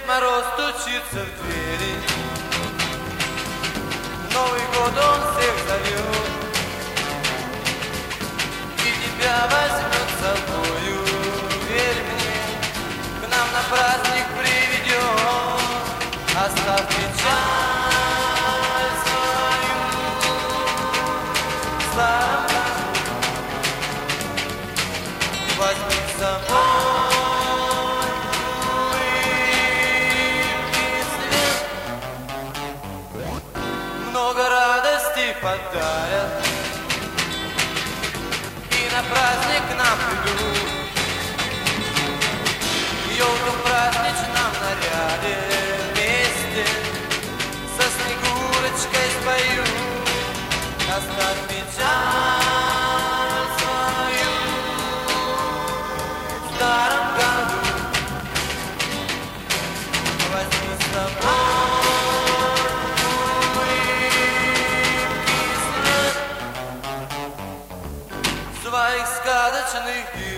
Мороз стучится в двери, Новый год он всех зовет и тебя возьмет с собою. Верь мне, к нам на праздник приведет. Оставь печаль свою в старом году, возьми с собой улыбки свет. Много радостей подарят, и на праздник к нам придут. Ёлку в праздничном наряде вместе со Снегурочкой спою. Оставь печаль свою в старом году, возьми с собой улыбки след своих сказочных дел.